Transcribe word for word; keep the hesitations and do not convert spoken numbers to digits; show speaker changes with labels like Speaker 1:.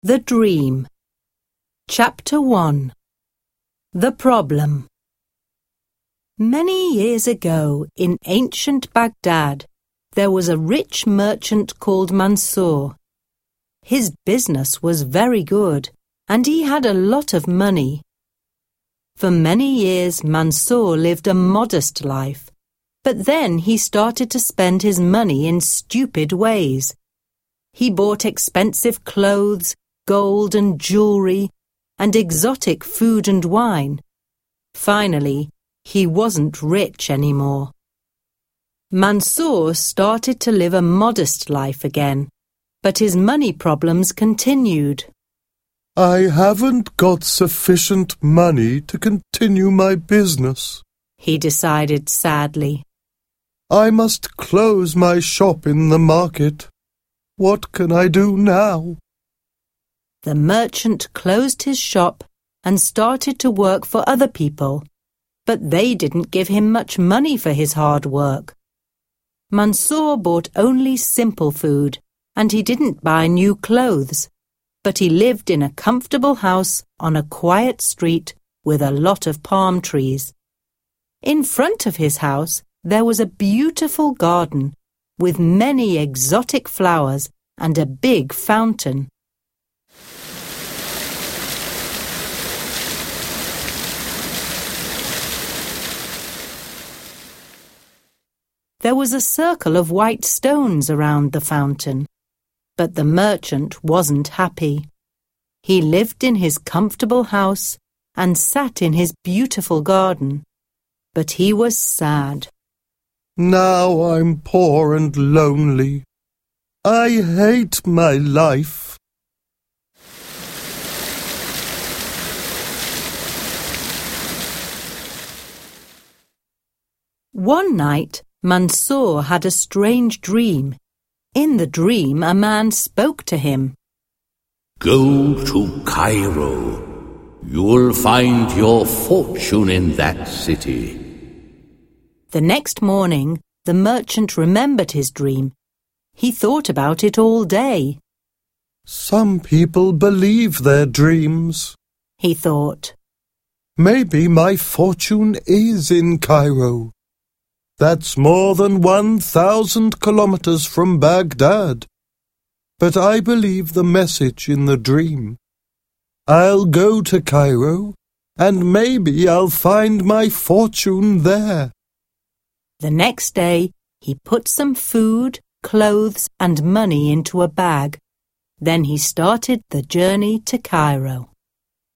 Speaker 1: The Dream. Chapter one. The Problem. Many years ago, in ancient Baghdad, there was a rich merchant called Mansour. His business was very good, and he had a lot of money. For many years, Mansour lived a modest life, but then he started to spend his money in stupid ways. He bought expensive clothes, gold and jewelry, and exotic food and wine. Finally, he wasn't rich anymore. Mansour started to live a modest life again, but his money problems continued.
Speaker 2: I haven't got sufficient money to continue my business,
Speaker 1: he decided sadly.
Speaker 2: I must close my shop in the market. What can I do now?
Speaker 1: The merchant closed his shop and started to work for other people, but they didn't give him much money for his hard work. Mansour bought only simple food, and he didn't buy new clothes, but he lived in a comfortable house on a quiet street with a lot of palm trees. In front of his house there was a beautiful garden with many exotic flowers and a big fountain. There was a circle of white stones around the fountain, but the merchant wasn't happy. He lived in his comfortable house and sat in his beautiful garden, but he was sad.
Speaker 2: Now I'm poor and lonely. I hate my life.
Speaker 1: One night, Mansour had a strange dream. In the dream, a man spoke to him.
Speaker 3: Go to Cairo. You'll find your fortune in that city.
Speaker 1: The next morning, the merchant remembered his dream. He thought about it all day.
Speaker 2: Some people believe their dreams,
Speaker 1: he thought.
Speaker 2: Maybe my fortune is in Cairo. That's more than one thousand kilometers from Baghdad. But I believe the message in the dream. I'll go to Cairo, and maybe I'll find my fortune there.
Speaker 1: The next day, he put some food, clothes, and money into a bag. Then he started the journey to Cairo.